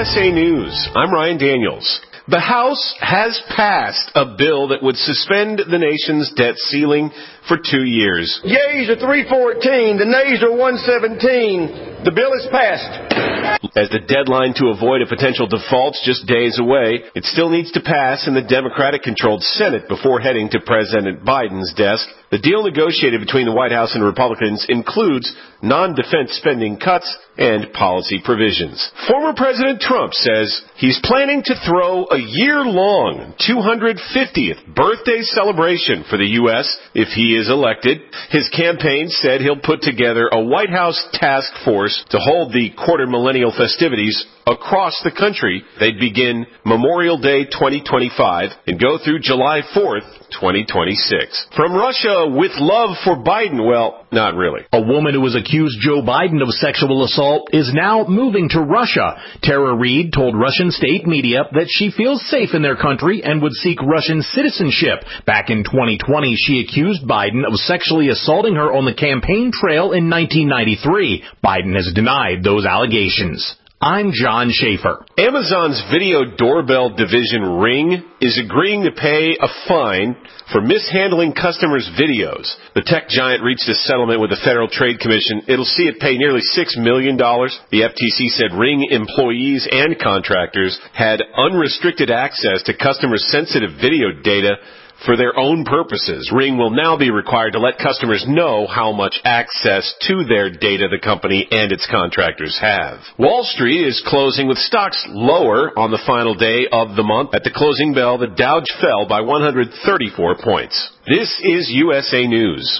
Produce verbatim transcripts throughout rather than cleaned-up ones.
S A News, I'm Ryan Daniels. The House has passed a bill that would suspend the nation's debt ceiling for two years. Yeas are three fourteen, the nays are one seventeen. The bill is passed. As the deadline to avoid a potential default's just days away, it still needs to pass in the Democratic-controlled Senate before heading to President Biden's desk. The deal negotiated between the White House and Republicans includes non-defense spending cuts and policy provisions. Former President Trump says he's planning to throw a year-long two hundred fiftieth birthday celebration for the U S if he is elected. His campaign said he'll put together a White House task force to hold the quarter millennial festivities across the country. They'd begin Memorial Day twenty twenty-five and go through July fourth, twenty twenty-six. From Russia with love for Biden, well, not really. A woman who has accused Joe Biden of sexual assault is now moving to Russia. Tara Reid told Russian state media that she feels safe in their country and would seek Russian citizenship. Back in twenty twenty, she accused Biden of sexually assaulting her on the campaign trail in nineteen ninety-three. Biden has denied those allegations. I'm John Schaefer. Amazon's video doorbell division Ring is agreeing to pay a fine for mishandling customers' videos. The tech giant reached a settlement with the Federal Trade Commission. It'll see it pay nearly six million dollars. The F T C said Ring employees and contractors had unrestricted access to customers' sensitive video data for their own purposes. Ring will now be required to let customers know how much access to their data the company and its contractors have. Wall Street is closing with stocks lower on the final day of the month. At the closing bell, the Dow fell by one hundred thirty-four points. This is U S A News.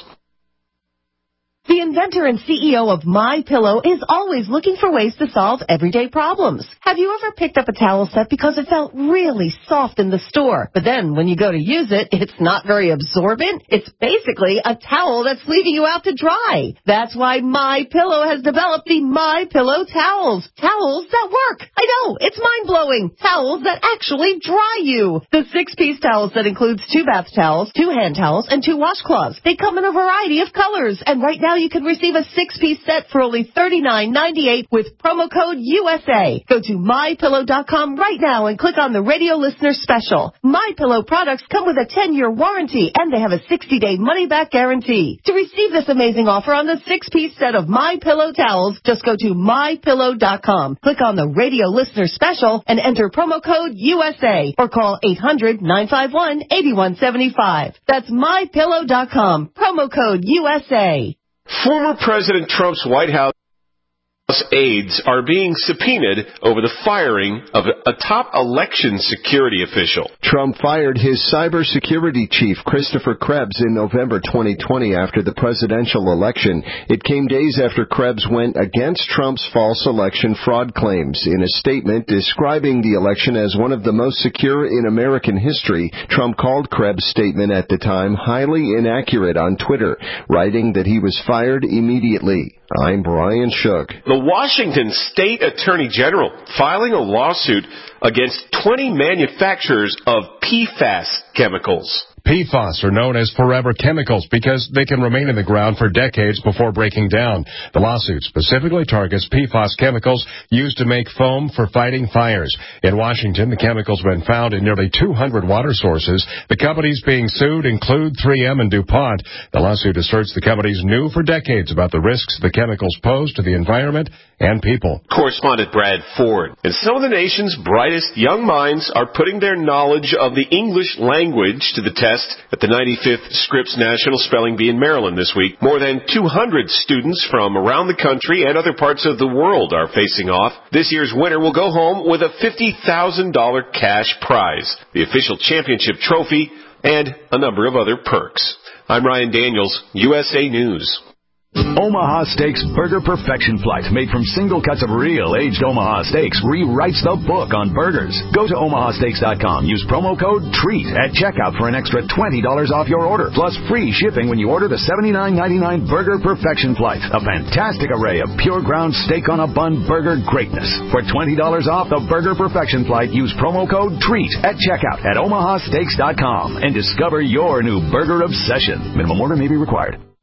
The inventor and C E O of MyPillow is always looking for ways to solve everyday problems. Have you ever picked up a towel set because it felt really soft in the store, but then when you go to use it, it's not very absorbent? It's basically a towel that's leaving you out to dry. That's why MyPillow has developed the MyPillow towels. Towels that work. I know, it's mind-blowing. Towels that actually dry you. The six-piece towel set includes two bath towels, two hand towels, and two washcloths. They come in a variety of colors, and right now you can receive a six-piece set for only thirty-nine ninety-eight with promo code U S A. Go to my pillow dot com right now and click on the radio listener special. MyPillow products come with a ten-year warranty, and they have a sixty-day money-back guarantee. To receive this amazing offer on the six-piece set of MyPillow towels, just go to my pillow dot com, click on the radio listener special, and enter promo code U S A, or call eight hundred nine five one eight one seven five. That's my pillow dot com, promo code U S A. Former President Trump's White House aides are being subpoenaed over the firing of a top election security official. Trump fired his cybersecurity chief, Christopher Krebs, in November twenty twenty after the presidential election. It came days after Krebs went against Trump's false election fraud claims. In a statement describing the election as one of the most secure in American history, Trump called Krebs' statement at the time highly inaccurate on Twitter, writing that he was fired immediately. I'm Brian Shook. The Washington State Attorney General filing a lawsuit against twenty manufacturers of P FAS chemicals. P FAS are known as forever chemicals because they can remain in the ground for decades before breaking down. The lawsuit specifically targets P FAS chemicals used to make foam for fighting fires. In Washington, the chemicals have been found in nearly two hundred water sources. The companies being sued include three M and DuPont. The lawsuit asserts the companies knew for decades about the risks the chemicals pose to the environment and people. Correspondent Brad Ford. And some of the nation's brightest young minds are putting their knowledge of the English language to the test at the ninety-fifth Scripps National Spelling Bee in Maryland this week. More than two hundred students from around the country and other parts of the world are facing off. This year's winner will go home with a fifty thousand dollars cash prize, the official championship trophy, and a number of other perks. I'm Ryan Daniels, U S A News. Omaha Steaks Burger Perfection Flight, made from single cuts of real aged Omaha steaks, rewrites the book on burgers. Go to omaha steaks dot com. Use promo code TREAT at checkout for an extra twenty dollars off your order, plus free shipping when you order the seventy-nine ninety-nine Burger Perfection Flight. A fantastic array of pure ground steak on a bun burger greatness. For twenty dollars off the Burger Perfection Flight, use promo code TREAT at checkout at omaha steaks dot com and discover your new burger obsession. Minimum order may be required.